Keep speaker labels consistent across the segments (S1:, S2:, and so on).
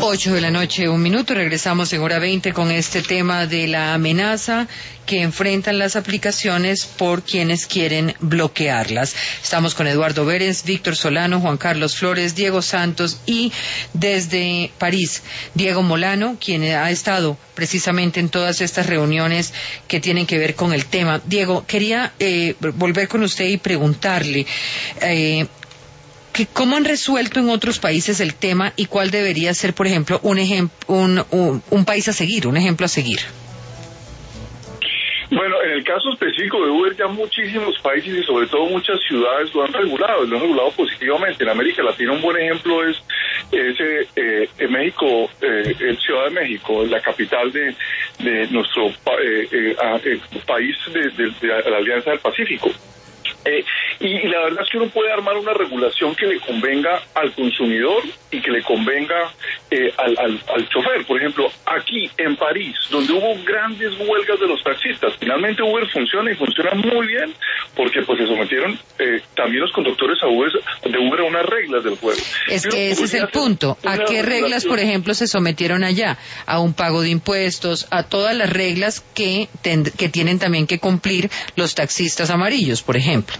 S1: 8:01 p.m. Regresamos en hora 20 con este tema de la amenaza que enfrentan las aplicaciones por quienes quieren bloquearlas. Estamos con Eduardo Beres, Víctor Solano, Juan Carlos Flores, Diego Santos y desde París, Diego Molano, quien ha estado precisamente en todas estas reuniones que tienen que ver con el tema. Diego, quería volver con usted y preguntarle ¿cómo han resuelto en otros países el tema y cuál debería ser, por ejemplo, un país a seguir, un ejemplo a seguir?
S2: Bueno, en el caso específico de Uber, ya muchísimos países y sobre todo muchas ciudades lo han regulado positivamente. En América Latina un buen ejemplo es en México, Ciudad de México, la capital de nuestro país de la Alianza del Pacífico. Y la verdad es que uno puede armar una regulación que le convenga al consumidor y que le convenga al chofer. Por ejemplo, aquí en París, donde hubo grandes huelgas de los taxistas, finalmente Uber funciona y funciona muy bien porque pues se sometieron también los conductores de Uber a unas reglas del juego.
S1: Es que ese es el punto. ¿A qué reglas, por ejemplo, se sometieron allá? A un pago de impuestos, a todas las reglas que tienen también que cumplir los taxistas amarillos, por ejemplo.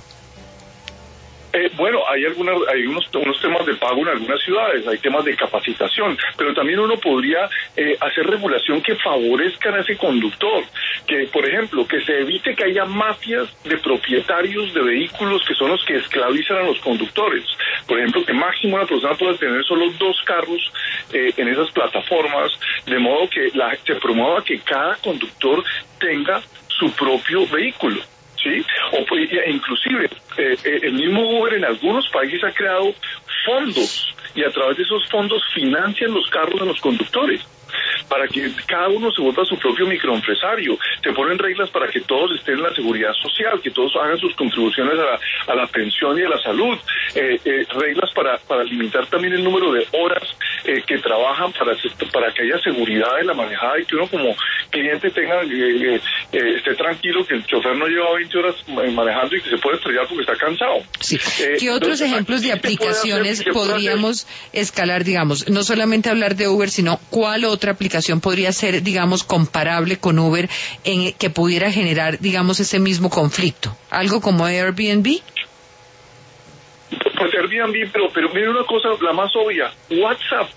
S2: Bueno, hay unos temas de pago en algunas ciudades, hay temas de capacitación, pero también uno podría hacer regulación que favorezcan a ese conductor, que por ejemplo, que se evite que haya mafias de propietarios de vehículos que son los que esclavizan a los conductores. Por ejemplo, que máximo una persona pueda tener solo 2 carros en esas plataformas, de modo que se promueva que cada conductor tenga su propio vehículo. ¿Sí? Inclusive el mismo Uber en algunos países ha creado fondos y a través de esos fondos financian los carros de los conductores para que cada uno se vuelva su propio microempresario. Se ponen reglas para que todos estén en la seguridad social, que todos hagan sus contribuciones a la pensión y a la salud, reglas para limitar también el número de horas que trabajan para que haya seguridad en la manejada y que uno como cliente esté tranquilo que el chofer no lleva 20 horas manejando y que se puede estrellar porque está cansado.
S1: Sí. ¿Qué otros ejemplos de aplicaciones podríamos escalar, digamos, no solamente hablar de Uber, sino cuál otra aplicación podría ser, digamos, comparable con Uber que pudiera generar, digamos, ese mismo conflicto? ¿Algo como Airbnb?
S2: Pues Airbnb, pero mire una cosa, la más obvia, WhatsApp,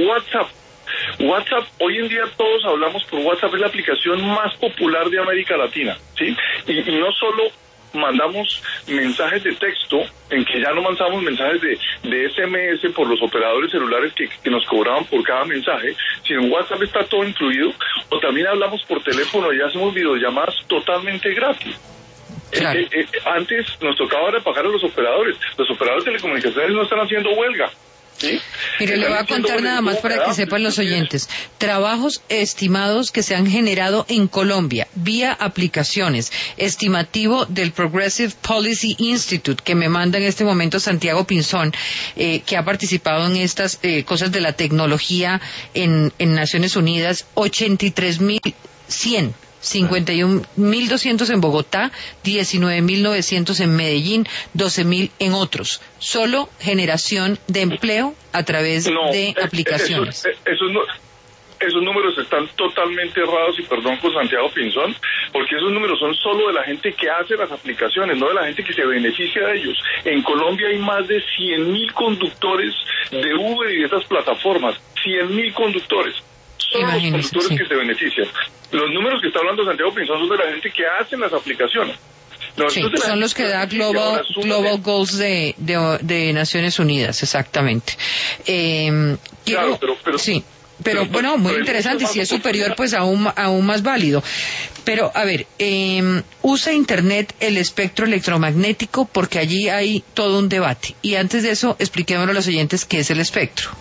S2: hoy en día todos hablamos por WhatsApp, es la aplicación más popular de América Latina, ¿sí? Y no solo mandamos mensajes de texto, en que ya no mandamos mensajes de SMS por los operadores celulares que nos cobraban por cada mensaje, sino en WhatsApp está todo incluido, o también hablamos por teléfono y hacemos videollamadas totalmente gratis.
S1: Claro.
S2: Antes nos tocaba pagar a los operadores de telecomunicaciones no están haciendo huelga. ¿Sí?
S1: Mire, le voy a contar nada más para que sepan los oyentes. Trabajos estimados que se han generado en Colombia vía aplicaciones. Estimativo del Progressive Policy Institute que me manda en este momento Santiago Pinzón, que ha participado en estas cosas de la tecnología en Naciones Unidas. 83.100. 51.200 en Bogotá, 19.900 en Medellín, 12.000 en otros. Solo generación de empleo a través de aplicaciones.
S2: Esos números están totalmente errados y perdón con Santiago Pinzón, porque esos números son solo de la gente que hace las aplicaciones, no de la gente que se beneficia de ellos. En Colombia hay más de 100.000 conductores de Uber y de esas plataformas, 100.000 conductores. Son los conductores que se benefician. Los números que está hablando Santiago Pinzón son de la gente que hacen las aplicaciones.
S1: Sí, son los que da Global Goals de Naciones Unidas, exactamente.
S2: Claro, pero
S1: sí. Pero bueno, muy interesante, y si es superior, pues aún más válido. Pero, a ver, usa Internet el espectro electromagnético, porque allí hay todo un debate. Y antes de eso, expliquémosle a los oyentes qué es el espectro.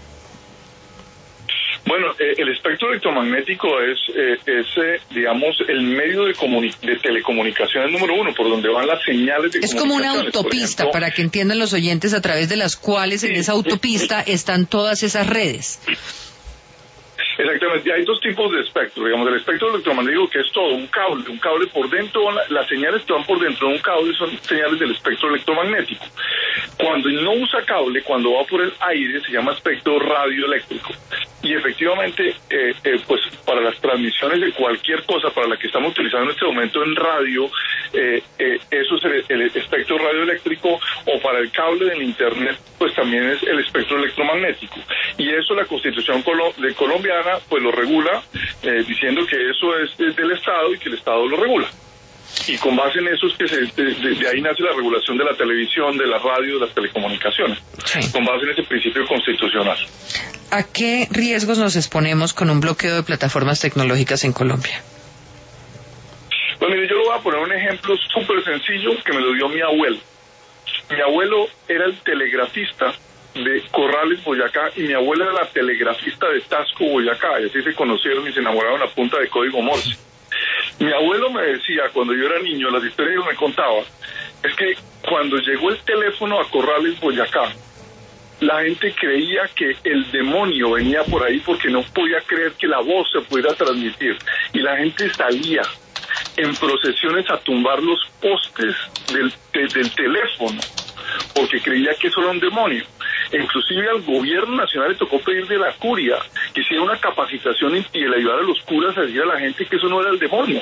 S2: Bueno, el espectro electromagnético es digamos, el medio de telecomunicaciones número 1, por donde van las señales de comunicaciones.
S1: Es como una autopista, ejemplo, para que entiendan los oyentes, a través de las cuales en esa autopista están todas esas redes.
S2: Exactamente, hay 2 tipos de espectro, digamos, el espectro electromagnético, que es todo, un cable por dentro, las señales que van por dentro de un cable son señales del espectro electromagnético. Cuando no usa cable, cuando va por el aire, se llama espectro radioeléctrico. y efectivamente, pues para las transmisiones de cualquier cosa para la que estamos utilizando en este momento en radio, eso es el espectro radioeléctrico, o para el cable del internet, pues también es el espectro electromagnético. Y eso la Constitución colombiana pues lo regula, diciendo que eso es del Estado y que el Estado lo regula. Y con base en eso es que de ahí nace la regulación de la televisión, de la radio, de las telecomunicaciones, sí, con base en ese principio constitucional.
S1: ¿A qué riesgos nos exponemos con un bloqueo de plataformas tecnológicas en Colombia?
S2: Pues mire, yo le voy a poner un ejemplo súper sencillo que me lo dio mi abuelo. Mi abuelo era el telegrafista de Corrales, Boyacá, y mi abuela era la telegrafista de Tasco, Boyacá, y así se conocieron y se enamoraron a punta de código Morse. Mi abuelo me decía, cuando yo era niño, las historias que me contaba, es que cuando llegó el teléfono a Corrales, Boyacá, la gente creía que el demonio venía por ahí porque no podía creer que la voz se pudiera transmitir. Y la gente salía en procesiones a tumbar los postes del teléfono porque creía que eso era un demonio. Inclusive al gobierno nacional le tocó pedir de la curia que hiciera una capacitación y le ayudara a los curas a decir a la gente que eso no era el demonio.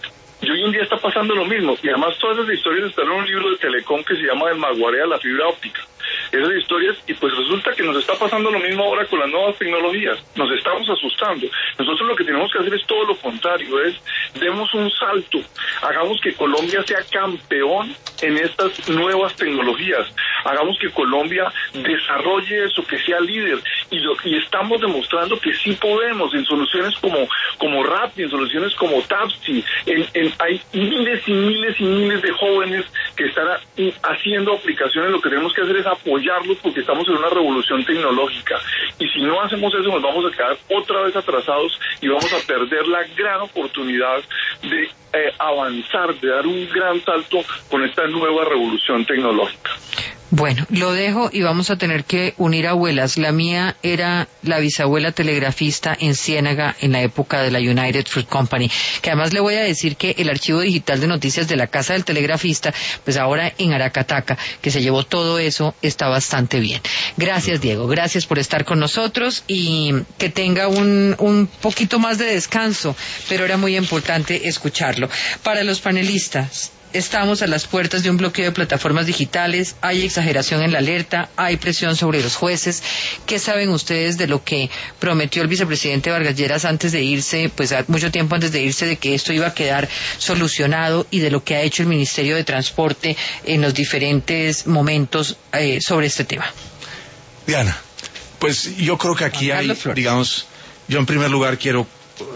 S2: Y hoy en día está pasando lo mismo, y además todas esas historias están en un libro de Telecom que se llama El Maguarea, la fibra óptica. Esas historias, y pues resulta que nos está pasando lo mismo ahora con las nuevas tecnologías, nos estamos asustando. Nosotros lo que tenemos que hacer es todo lo contrario, es demos un salto, hagamos que Colombia sea campeón en estas nuevas tecnologías, hagamos que Colombia desarrolle eso, que sea líder, y estamos demostrando que sí podemos en soluciones como Rappi, en soluciones como Tapsi, hay miles y miles y miles de jóvenes que están haciendo aplicaciones. Lo que tenemos que hacer es apoyarlos porque estamos en una revolución tecnológica, y si no hacemos eso nos vamos a quedar otra vez atrasados y vamos a perder la gran oportunidad de avanzar, de dar un gran salto con esta nueva revolución tecnológica.
S1: Bueno, lo dejo y vamos a tener que unir abuelas. La mía era la bisabuela telegrafista en Ciénaga en la época de la United Fruit Company, que además le voy a decir que el archivo digital de noticias de la casa del telegrafista, pues ahora en Aracataca, que se llevó todo eso, está bastante bien. Gracias, Diego, gracias por estar con nosotros y que tenga un poquito más de descanso, pero era muy importante escucharlo. Para los panelistas, estamos a las puertas de un bloqueo de plataformas digitales, hay exageración en la alerta, hay presión sobre los jueces. ¿Qué saben ustedes de lo que prometió el vicepresidente Vargas Lleras antes de irse, pues mucho tiempo antes de irse, de que esto iba a quedar solucionado, y de lo que ha hecho el Ministerio de Transporte en los diferentes momentos sobre este tema?
S3: Diana, pues yo creo que aquí hay, digamos, yo en primer lugar quiero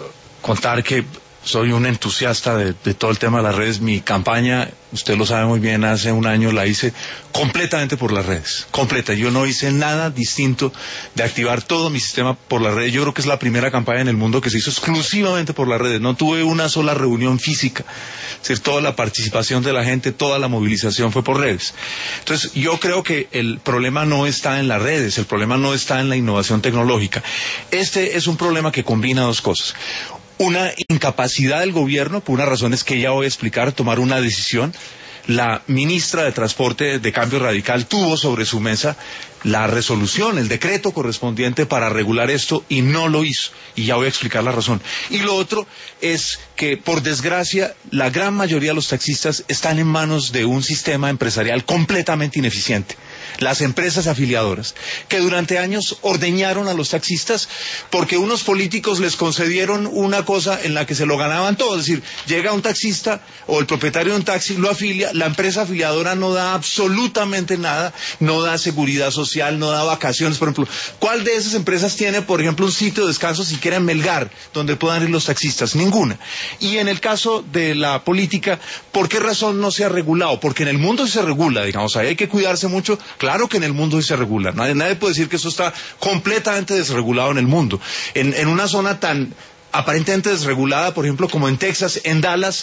S3: contar que soy un entusiasta de todo el tema de las redes. Mi campaña, usted lo sabe muy bien, hace un año la hice completamente por las redes, completa. Yo no hice nada distinto de activar todo mi sistema por las redes. Yo creo que es la primera campaña en el mundo que se hizo exclusivamente por las redes. No tuve una sola reunión física. Es decir, toda la participación de la gente, toda la movilización fue por redes. Entonces, yo creo que el problema no está en las redes, el problema no está en la innovación tecnológica. Este es un problema que combina dos cosas. Una incapacidad del gobierno, por unas razones que ya voy a explicar, tomar una decisión. La ministra de Transporte de Cambio Radical tuvo sobre su mesa la resolución, el decreto correspondiente para regular esto, y no lo hizo, y ya voy a explicar la razón. Y lo otro es que, por desgracia, la gran mayoría de los taxistas están en manos de un sistema empresarial completamente ineficiente. Las empresas afiliadoras, que durante años ordeñaron a los taxistas porque unos políticos les concedieron una cosa en la que se lo ganaban todo. Es decir, llega un taxista o el propietario de un taxi, lo afilia, la empresa afiliadora no da absolutamente nada, no da seguridad social, no da vacaciones, por ejemplo. ¿Cuál de esas empresas tiene, por ejemplo, un sitio de descanso siquiera en Melgar, donde puedan ir los taxistas? Ninguna. Y en el caso de la política, ¿por qué razón no se ha regulado? Porque en el mundo se regula, digamos, ahí hay que cuidarse mucho. Claro que en el mundo sí se regula. Nadie puede decir que eso está completamente desregulado en el mundo. En una zona tan aparentemente desregulada, por ejemplo, como en Texas, en Dallas,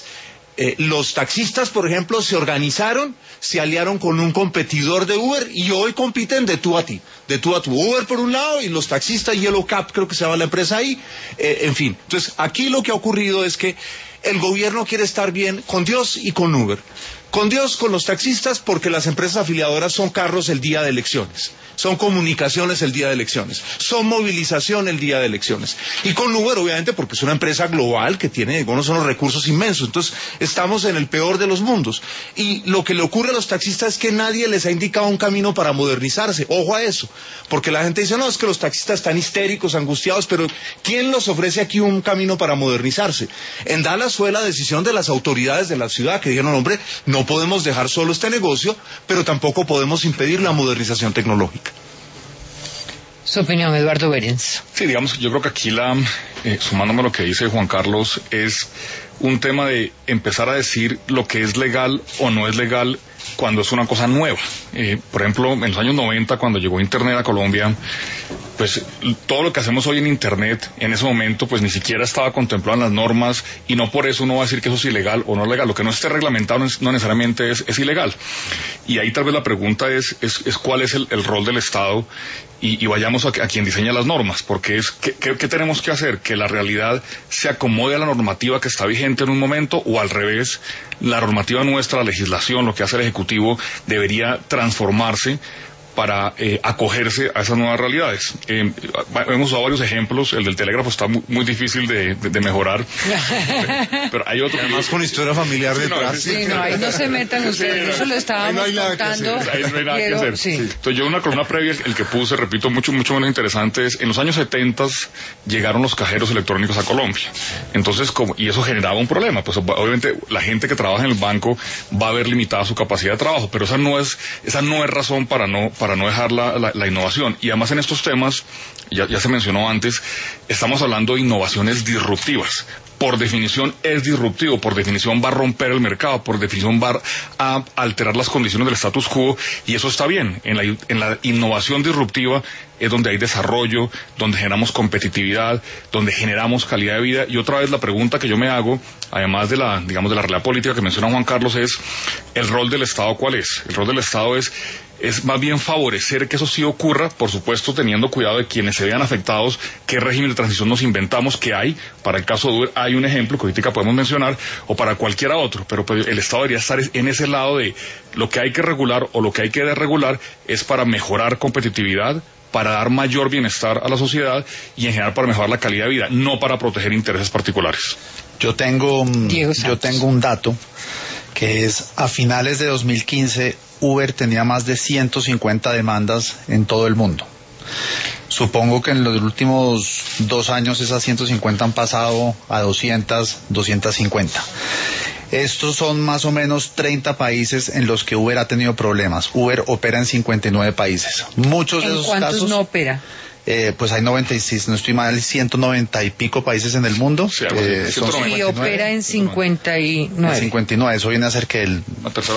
S3: los taxistas, por ejemplo, se organizaron, se aliaron con un competidor de Uber y hoy compiten de tú a ti. Uber por un lado y los taxistas, Yellow Cab creo que se llama la empresa ahí, en fin. Entonces, aquí lo que ha ocurrido es que el gobierno quiere estar bien con Dios y con Uber. Con Dios, con los taxistas, porque las empresas afiliadoras son carros el día de elecciones, son comunicaciones el día de elecciones, son movilización el día de elecciones. Y con Uber, obviamente, porque es una empresa global que tiene unos recursos inmensos. Entonces, estamos en el peor de los mundos. Y lo que le ocurre a los taxistas es que nadie les ha indicado un camino para modernizarse. Ojo a eso, porque la gente dice, no, es que los taxistas están histéricos, angustiados, pero ¿quién los ofrece aquí un camino para modernizarse? En Dallas fue la decisión de las autoridades de la ciudad que dijeron, hombre, no podemos dejar solo este negocio, pero tampoco podemos impedir la modernización tecnológica.
S1: Su opinión, Eduardo Berens.
S4: Sí, digamos, yo creo que aquí sumándome a lo que dice Juan Carlos, es un tema de empezar a decir lo que es legal o no es legal cuando es una cosa nueva. Por ejemplo, en los años 90, cuando llegó Internet a Colombia, pues todo lo que hacemos hoy en Internet, en ese momento, pues ni siquiera estaba contemplado en las normas, y no por eso uno va a decir que eso es ilegal o no es legal. Lo que no esté reglamentado no necesariamente es ilegal. Y ahí tal vez la pregunta es cuál es el rol del Estado, y vayamos a quien diseña las normas, porque ¿qué tenemos que hacer? Que la realidad se acomode a la normativa que está vigente en un momento, o al revés, la normativa nuestra, la legislación, lo que hace el Ejecutivo, debería transformarse para acogerse a esas nuevas realidades. Hemos usado varios ejemplos. El del telégrafo está muy difícil de mejorar, pero hay otro.
S3: Además con historia familiar detrás.
S1: Sí, no, ahí no se metan ustedes, eso lo estábamos contando.
S4: Ahí no hay nada que hacer. Sí. Entonces yo una columna previa, el que puse, repito, mucho menos interesante, es en los años 70 llegaron los cajeros electrónicos a Colombia. Entonces, y eso generaba un problema, pues obviamente la gente que trabaja en el banco va a ver limitada su capacidad de trabajo, pero esa no es razón para no dejar la innovación. Y además en estos temas, ya se mencionó antes, estamos hablando de innovaciones disruptivas. Por definición es disruptivo, por definición va a romper el mercado, por definición va a alterar las condiciones del status quo, y eso está bien. En la innovación disruptiva es donde hay desarrollo, donde generamos competitividad, donde generamos calidad de vida. Y otra vez la pregunta que yo me hago, además de la realidad política que menciona Juan Carlos, es ¿el rol del Estado cuál es? El rol del Estado es más bien favorecer que eso sí ocurra, por supuesto teniendo cuidado de quienes se vean afectados, qué régimen de transición nos inventamos, que hay. Para el caso de Uber hay un ejemplo que ahorita podemos mencionar, o para cualquiera otro, pero pues el Estado debería estar en ese lado de lo que hay que regular o lo que hay que desregular es para mejorar competitividad, para dar mayor bienestar a la sociedad y en general para mejorar la calidad de vida, no para proteger intereses particulares.
S5: Yo tengo un dato que es, a finales de 2015 Uber tenía más de 150 demandas en todo el mundo. Supongo que en los últimos 2 años esas 150 han pasado a 200, 250. Estos son más o menos 30 países en los que Uber ha tenido problemas. Uber opera en 59 países. Muchos de esos casos... ¿En cuántos
S1: no opera?
S5: Pues hay 96, no estoy mal, 190 y pico países en el mundo.
S1: Sí, y opera en 59.
S5: En 59, eso viene a ser que el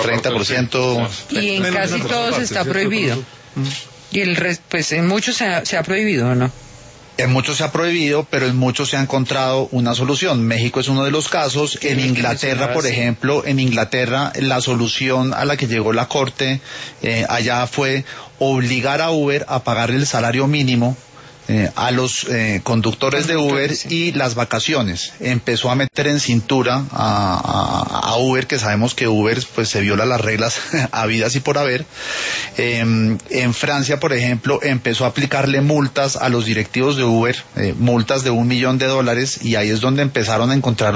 S5: 30%.
S1: Y en casi todos está prohibido. Y el resto, pues en muchos se ha prohibido, ¿o no?
S5: En muchos se ha prohibido, pero en muchos se ha encontrado una solución. México es uno de los casos. En Inglaterra, por ejemplo, la solución a la que llegó la Corte allá fue obligar a Uber a pagarle el salario mínimo a los conductores de Uber y las vacaciones. Empezó a meter en cintura a Uber, que sabemos que Uber pues se viola las reglas habidas y por haber. En Francia, por ejemplo, empezó a aplicarle multas a los directivos de Uber, multas de $1 millón, y ahí es donde empezaron a encontrar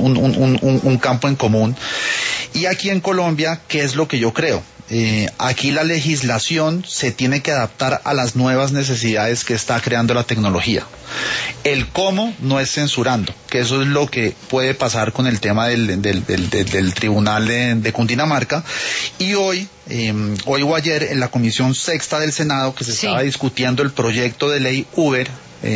S5: un campo en común. Y aquí en Colombia, ¿qué es lo que yo creo? Aquí la legislación se tiene que adaptar a las nuevas necesidades que está creando la tecnología. El cómo no es censurando, que eso es lo que puede pasar con el tema del tribunal de Cundinamarca. Y hoy o ayer en la Comisión Sexta del Senado, que se estaba discutiendo el proyecto de ley Uber,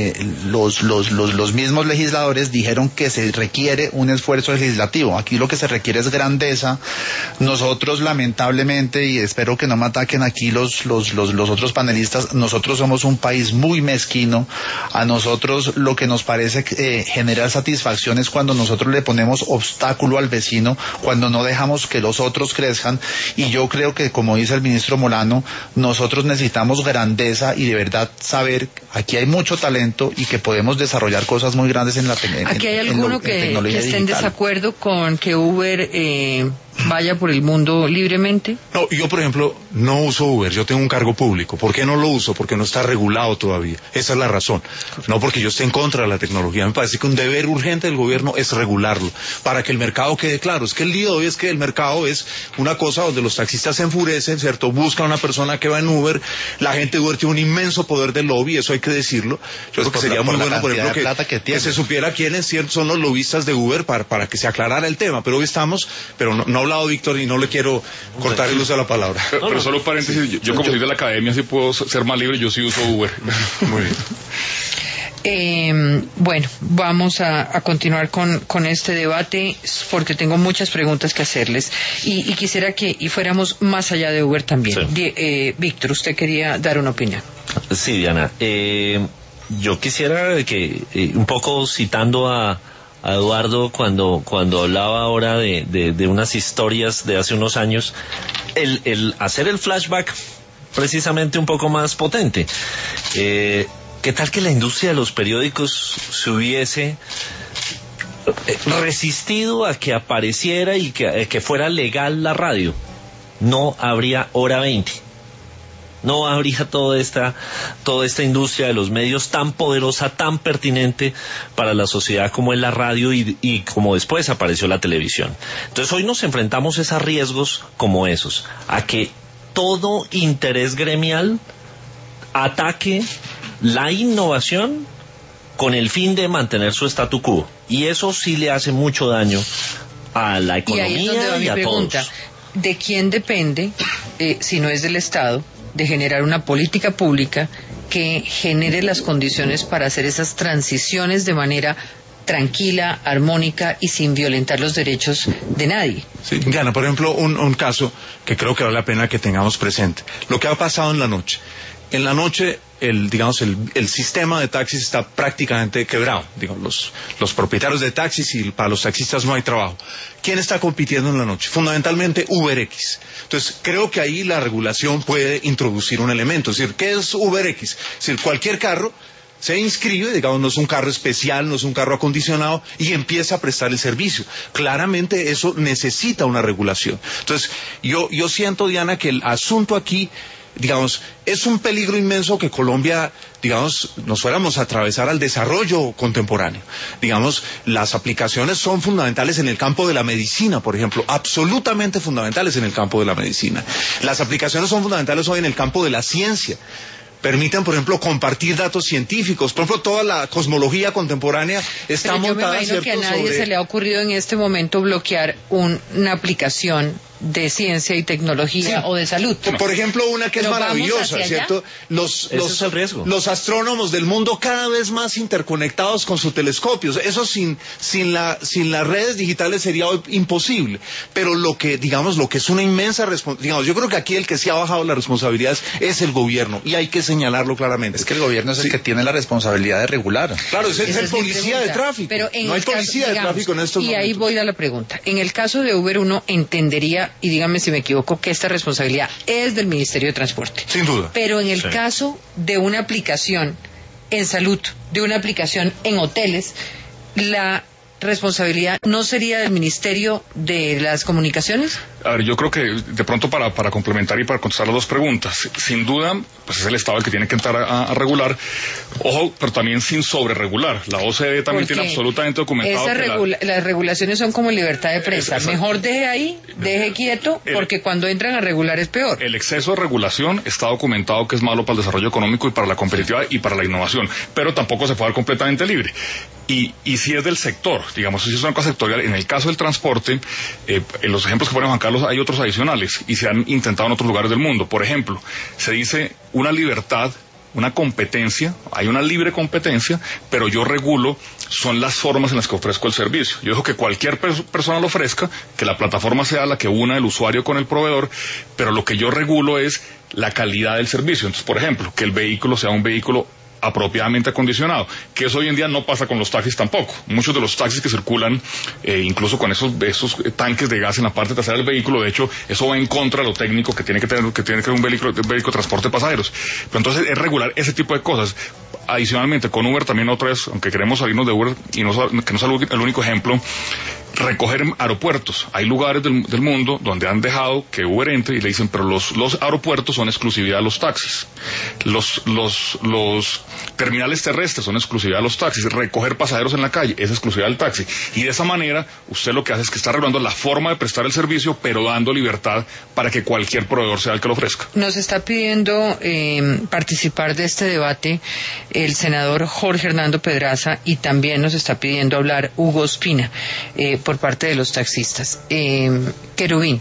S5: los mismos legisladores dijeron que se requiere un esfuerzo legislativo. Aquí lo que se requiere es grandeza. Nosotros, lamentablemente, y espero que no me ataquen aquí los otros panelistas, nosotros somos un país muy mezquino. A nosotros lo que nos parece generar satisfacción es cuando nosotros le ponemos obstáculo al vecino, cuando no dejamos que los otros crezcan. Y yo creo que, como dice el ministro Molano, nosotros necesitamos grandeza y de verdad saber, aquí hay mucho talento y que podemos desarrollar cosas muy grandes en la tecnología.
S1: ¿Aquí hay alguno que esté en desacuerdo con que Uber vaya por el mundo libremente?
S3: No, yo por ejemplo no uso Uber, yo tengo un cargo público. ¿Por qué no lo uso? Porque no está regulado todavía. Esa es la razón. No porque yo esté en contra de la tecnología. Me parece que un deber urgente del gobierno es regularlo, para que el mercado quede claro. Es que el día de hoy es que el mercado es una cosa donde los taxistas se enfurecen, ¿cierto? Buscan a una persona que va en Uber, la gente de Uber tiene un inmenso poder del lobby, eso hay que decirlo. Yo creo que sería muy bueno, por ejemplo, que se supiera quiénes son los lobistas de Uber para que se aclarara el tema. Pero hoy estamos, pero no ha hablado Víctor y no le quiero cortar el uso de la palabra.
S4: Pero solo paréntesis, yo como soy de la academia, si puedo ser más libre, yo sí uso Uber.
S3: Muy bien.
S1: Bueno, vamos a continuar con este debate porque tengo muchas preguntas que hacerles y quisiera que fuéramos más allá de Uber también. Sí. Víctor, usted quería dar una opinión.
S6: Sí, Diana. Yo quisiera que, un poco citando a Eduardo cuando hablaba ahora de unas historias de hace unos años, el hacer el flashback precisamente un poco más potente. ¿Qué tal que la industria de los periódicos se hubiese resistido a que apareciera y que fuera legal la radio? No habría Hora 20. No habría toda esta industria de los medios tan poderosa, tan pertinente para la sociedad como es la radio y como después apareció la televisión. Entonces hoy nos enfrentamos a riesgos como esos, a que todo interés gremial ataque la innovación con el fin de mantener su statu quo. Y eso sí le hace mucho daño a la economía
S1: y ahí es donde va mi pregunta.
S6: Todos.
S1: ¿De quién depende, si no es del Estado, de generar una política pública que genere las condiciones para hacer esas transiciones de manera tranquila, armónica y sin violentar los derechos de nadie?
S3: Sí, Diana, por ejemplo, un caso que creo que vale la pena que tengamos presente. Lo que ha pasado en la noche. En la noche, el sistema de taxis está prácticamente quebrado. Los propietarios de taxis y para los taxistas no hay trabajo. ¿Quién está compitiendo en la noche? Fundamentalmente UberX. Entonces, creo que ahí la regulación puede introducir un elemento. Es decir, ¿qué es UberX? Es decir, cualquier carro se inscribe, no es un carro especial, no es un carro acondicionado, y empieza a prestar el servicio. Claramente eso necesita una regulación. Entonces, yo siento, Diana, que el asunto aquí, es un peligro inmenso que Colombia, nos fuéramos a atravesar al desarrollo contemporáneo. Las aplicaciones son fundamentales en el campo de la medicina, por ejemplo, absolutamente fundamentales en el campo de la medicina. Las aplicaciones son fundamentales hoy en el campo de la ciencia. Permiten, por ejemplo, compartir datos científicos. Por ejemplo, toda la cosmología contemporánea está montada,
S1: ¿cierto? Yo me imagino que a nadie se le ha ocurrido en este momento bloquear una aplicación de ciencia y tecnología o de salud.
S3: Por ejemplo, una que es maravillosa, ¿cierto? Los astrónomos del mundo cada vez más interconectados con sus telescopios. Eso sin las redes digitales sería imposible. Pero lo que es una inmensa responsabilidad, yo creo que aquí el que sí ha bajado las responsabilidades es el gobierno, y hay que señalarlo claramente.
S5: Es que el gobierno es el que tiene la responsabilidad de regular.
S3: Claro, es el policía de tráfico.
S1: Pero
S3: no hay policía de tráfico en estos momentos.
S1: Y ahí voy a la pregunta. En el caso de Uber, uno entendería, y dígame si me equivoco, que esta responsabilidad es del Ministerio de Transporte.
S3: Sin duda.
S1: Pero en el caso de una aplicación en salud, de una aplicación en hoteles, la responsabilidad no sería del Ministerio de las Comunicaciones.
S4: A ver, yo creo que de pronto para complementar y para contestar las dos preguntas, sin duda, pues es el Estado el que tiene que entrar a regular, ojo, pero también sin sobreregular. La OCDE también tiene absolutamente documentado
S1: las regulaciones son como libertad de prensa. Mejor deje quieto, porque cuando entran a regular es peor.
S4: El exceso de regulación está documentado que es malo para el desarrollo económico y para la competitividad y para la innovación, pero tampoco se puede dar completamente libre. Y si es del sector, si es una cosa sectorial, en el caso del transporte, en los ejemplos que pone Juan Carlos hay otros adicionales y se han intentado en otros lugares del mundo. Por ejemplo, se dice una libertad, una competencia, hay una libre competencia, pero yo regulo son las formas en las que ofrezco el servicio. Yo dejo que cualquier persona lo ofrezca, que la plataforma sea la que una el usuario con el proveedor, pero lo que yo regulo es la calidad del servicio. Entonces, por ejemplo, que el vehículo sea un vehículo apropiadamente acondicionado, que eso hoy en día no pasa con los taxis tampoco. Muchos de los taxis que circulan, incluso con esos tanques de gas en la parte trasera del vehículo, de hecho, eso va en contra de lo técnico que tiene que tener un vehículo de transporte de pasajeros. Pero entonces es regular ese tipo de cosas. adicionalmente con Uber también otra vez, aunque queremos salirnos de Uber y que no es el único ejemplo, recoger aeropuertos. Hay lugares del mundo donde han dejado que Uber entre y le dicen, pero los aeropuertos son exclusividad de los taxis. Los terminales terrestres son exclusividad de los taxis. Recoger pasajeros en la calle es exclusividad del taxi. Y de esa manera, usted lo que hace es que está regulando la forma de prestar el servicio, pero dando libertad para que cualquier proveedor sea el que lo ofrezca.
S1: Nos está pidiendo participar de este debate el senador Jorge Hernando Pedraza, y también nos está pidiendo hablar Hugo Ospina, por parte de los taxistas. Querubín,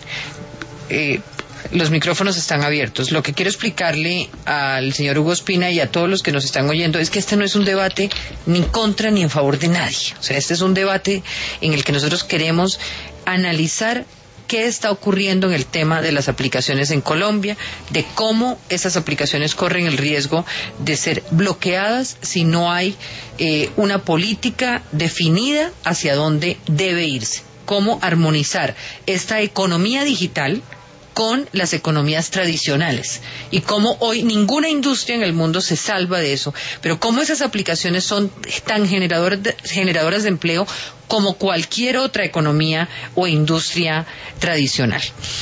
S1: los micrófonos están abiertos. Lo que quiero explicarle al señor Hugo Ospina y a todos los que nos están oyendo es que este no es un debate ni contra ni en favor de nadie. O sea, este es un debate en el que nosotros queremos analizar qué está ocurriendo en el tema de las aplicaciones en Colombia, de cómo esas aplicaciones corren el riesgo de ser bloqueadas si no hay una política definida hacia dónde debe irse, cómo armonizar esta economía digital con las economías tradicionales, y cómo hoy ninguna industria en el mundo se salva de eso, pero cómo esas aplicaciones son tan generadoras de empleo como cualquier otra economía o industria tradicional.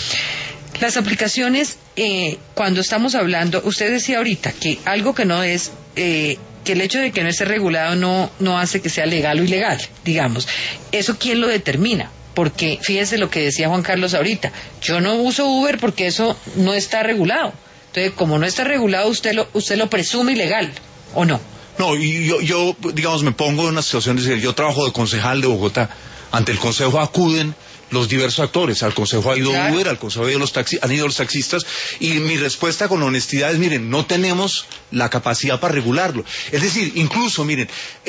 S1: Las aplicaciones, cuando estamos hablando, usted decía ahorita que algo que no es, que el hecho de que no esté regulado no hace que sea legal o ilegal, digamos. ¿Eso quién lo determina? Porque fíjese lo que decía Juan Carlos ahorita, yo no uso Uber porque eso no está regulado. Entonces, como no está regulado, usted lo presume ilegal, ¿o no?
S3: No, y yo digamos, me pongo en una situación de decir, yo trabajo de concejal de Bogotá, ante el consejo acuden los diversos actores, al consejo ha ido Uber, al consejo han ido los taxistas, y mi respuesta con honestidad es, miren, no tenemos la capacidad para regularlo. Es decir, incluso, miren,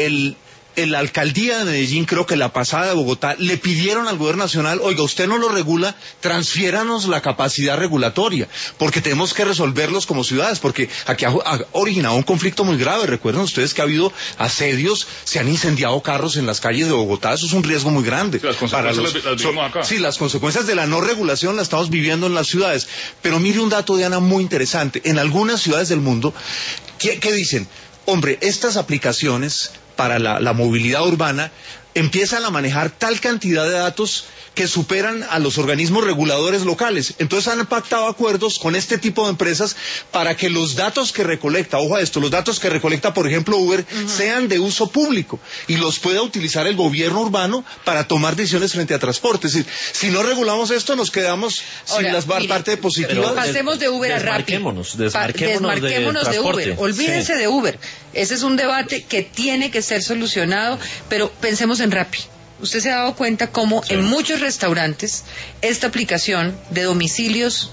S3: la alcaldía de Medellín, creo que la pasada de Bogotá, le pidieron al gobierno nacional, oiga, usted no lo regula, transfiéranos la capacidad regulatoria, porque tenemos que resolverlos como ciudades, porque aquí ha originado un conflicto muy grave. Recuerden ustedes que ha habido asedios, se han incendiado carros en las calles de Bogotá, eso es un riesgo muy grande.
S4: Sí, las consecuencias las vivimos acá.
S3: Sí, las consecuencias de la no regulación las estamos viviendo en las ciudades. Pero mire un dato, Diana, muy interesante. En algunas ciudades del mundo, ¿qué dicen? Hombre, estas aplicaciones para la movilidad urbana empiezan a manejar tal cantidad de datos que superan a los organismos reguladores locales. Entonces han pactado acuerdos con este tipo de empresas para que los datos que recolecta, ojo a esto, los datos que recolecta, por ejemplo, Uber, sean de uso público y los pueda utilizar el gobierno urbano para tomar decisiones frente a transporte. Es decir, si no regulamos esto, nos quedamos sin las partes positivas.
S1: Pasemos de Uber a Rappi. Desmarquémonos de Uber. Olvídense de Uber. Ese es un debate que tiene que ser solucionado, pero pensemos en Rappi. Usted se ha dado cuenta cómo en muchos restaurantes esta aplicación de domicilios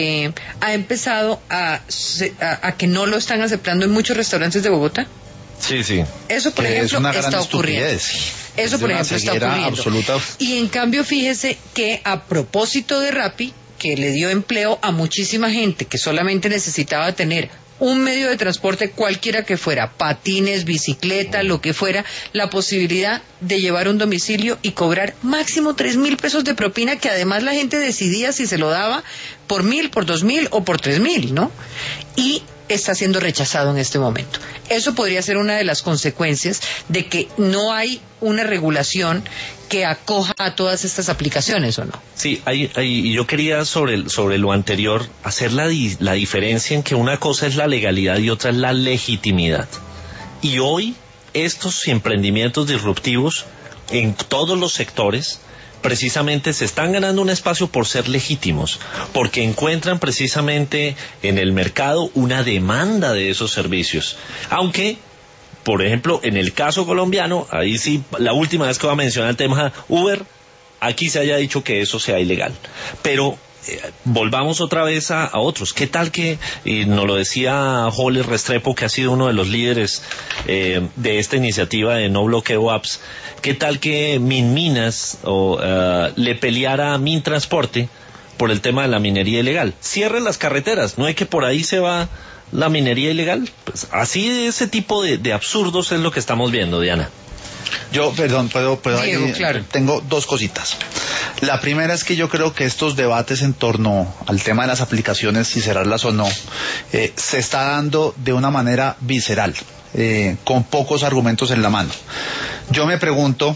S1: ha empezado a que no lo están aceptando en muchos restaurantes de Bogotá.
S6: Sí, sí.
S1: Eso, por ejemplo, está ocurriendo. Eso, por ejemplo, está ocurriendo.
S5: Absoluta.
S1: Y en cambio, fíjese que a propósito de Rappi, que le dio empleo a muchísima gente que solamente necesitaba tener un medio de transporte cualquiera que fuera, patines, bicicleta, lo que fuera, la posibilidad de llevar un domicilio y cobrar máximo 3.000 pesos de propina, que además la gente decidía si se lo daba por 1.000, por 2.000 o por 3.000, ¿no? Y está siendo rechazado en este momento. Eso podría ser una de las consecuencias de que no hay una regulación que acoja a todas estas aplicaciones, ¿o no?
S6: Sí, yo quería sobre lo anterior hacer la diferencia en que una cosa es la legalidad y otra es la legitimidad. Y hoy estos emprendimientos disruptivos en todos los sectores precisamente se están ganando un espacio por ser legítimos, porque encuentran precisamente en el mercado una demanda de esos servicios. Aunque, por ejemplo, en el caso colombiano, ahí sí, la última vez que voy a mencionar el tema Uber, aquí se haya dicho que eso sea ilegal. Pero volvamos otra vez a otros. ¿Qué tal que, nos lo decía Holly Restrepo, que ha sido uno de los líderes de esta iniciativa de no bloqueo apps, qué tal que Minminas le peleara a Mintransporte por el tema de la minería ilegal? Cierren las carreteras, no hay que por ahí se va la minería ilegal. Pues así, ese tipo de absurdos es lo que estamos viendo, Diana.
S5: Yo, perdón, puedo
S1: Diego, claro.
S5: Tengo dos cositas. La primera es que yo creo que estos debates en torno al tema de las aplicaciones, si cerrarlas o no, se está dando de una manera visceral. con pocos argumentos en la mano. Yo me pregunto,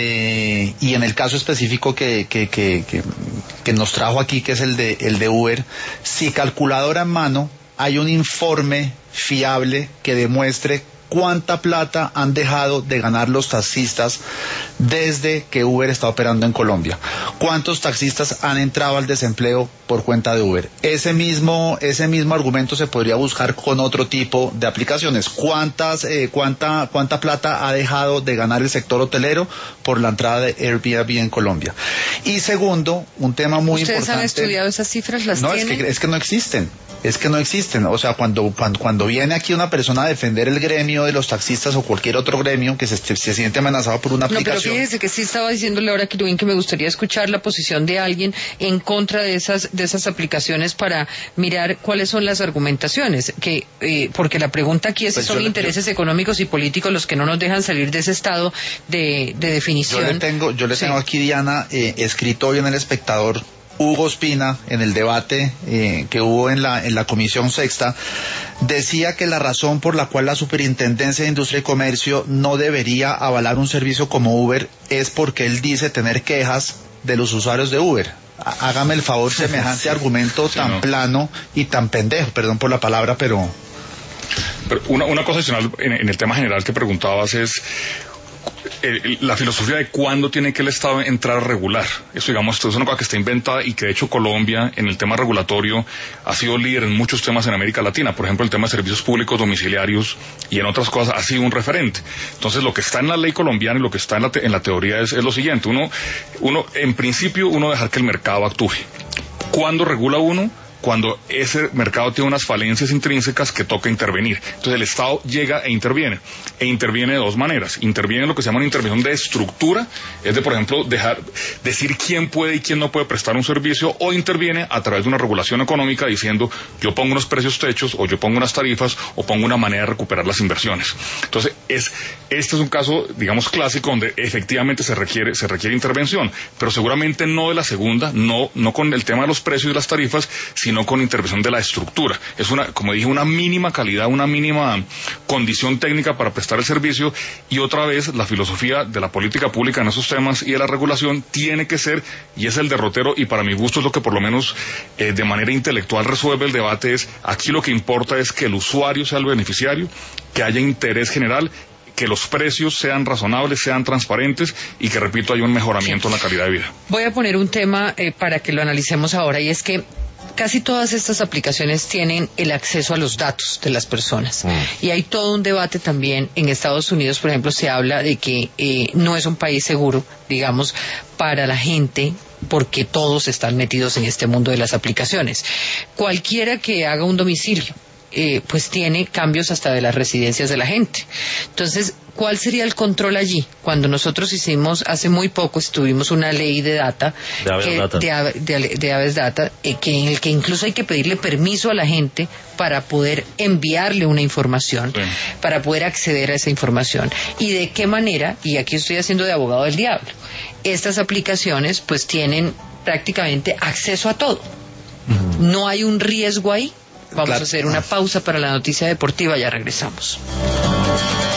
S5: y en el caso específico que nos trajo aquí, que es el de Uber, si calculadora en mano hay un informe fiable que demuestre cuánta plata han dejado de ganar los taxistas desde que Uber está operando en Colombia. ¿Cuántos taxistas han entrado al desempleo por cuenta de Uber? Ese mismo argumento se podría buscar con otro tipo de aplicaciones. ¿Cuánta plata ha dejado de ganar el sector hotelero por la entrada de Airbnb en Colombia? Y segundo, un tema muy importante.
S1: ¿Ustedes han estudiado esas cifras? ¿Las tienen?
S5: Es que no existen. O sea, cuando viene aquí una persona a defender el gremio de los taxistas o cualquier otro gremio que se siente amenazado por una aplicación.
S1: No, pero fíjese que sí estaba diciéndole ahora a Quiruín que me gustaría escuchar la posición de alguien en contra de esas aplicaciones para mirar cuáles son las argumentaciones, porque la pregunta aquí es si son intereses económicos y políticos los que no nos dejan salir de ese estado de definición.
S5: Yo le tengo aquí, Diana, escrito hoy en El Espectador, Hugo Espina, en el debate que hubo en la Comisión Sexta, decía que la razón por la cual la Superintendencia de Industria y Comercio no debería avalar un servicio como Uber es porque él dice tener quejas de los usuarios de Uber. Hágame el favor, semejante argumento tan plano y tan pendejo, perdón por la palabra, pero
S4: una cosa adicional en el tema general que preguntabas es la filosofía de cuándo tiene que el Estado entrar a regular. Eso, digamos, esto es una cosa que está inventada y que de hecho Colombia en el tema regulatorio ha sido líder en muchos temas en América Latina. Por ejemplo, el tema de servicios públicos domiciliarios y en otras cosas ha sido un referente. Entonces, lo que está en la ley colombiana y lo que está en la teoría es lo siguiente. En principio, dejar que el mercado actúe. ¿Cuándo regula uno? Cuando ese mercado tiene unas falencias intrínsecas que toca intervenir. Entonces el Estado llega e interviene de dos maneras. Interviene en lo que se llama una intervención de estructura, es de, por ejemplo, decir quién puede y quién no puede prestar un servicio, o interviene a través de una regulación económica diciendo yo pongo unos precios techos, o yo pongo unas tarifas, o pongo una manera de recuperar las inversiones. Entonces este es un caso, digamos, clásico donde efectivamente se requiere intervención, pero seguramente no de la segunda, no con el tema de los precios y las tarifas, sino con intervención de la estructura. Es como dije, una mínima calidad, una mínima condición técnica para prestar el servicio, y otra vez la filosofía de la política pública en esos temas y de la regulación tiene que ser, y es el derrotero, y para mi gusto es lo que por lo menos de manera intelectual resuelve el debate, es aquí lo que importa es que el usuario sea el beneficiario, que haya interés general, que los precios sean razonables, sean transparentes y que, repito, haya un mejoramiento en la calidad de vida.
S1: Voy a poner un tema para que lo analicemos ahora, y es que casi todas estas aplicaciones tienen el acceso a los datos de las personas. Y hay todo un debate también en Estados Unidos, por ejemplo, se habla de que no es un país seguro, digamos, para la gente, porque todos están metidos en este mundo de las aplicaciones. Cualquiera que haga un domicilio, pues tiene cambios hasta de las residencias de la gente. Entonces, ¿cuál sería el control allí? Cuando nosotros hace muy poco estuvimos una ley de data, de Aves Data, en el que incluso hay que pedirle permiso a la gente para poder enviarle una información, para poder acceder a esa información. Y de qué manera, y aquí estoy haciendo de abogado del diablo, estas aplicaciones pues tienen prácticamente acceso a todo. No hay un riesgo ahí. Vamos a hacer una pausa para la noticia deportiva, ya regresamos.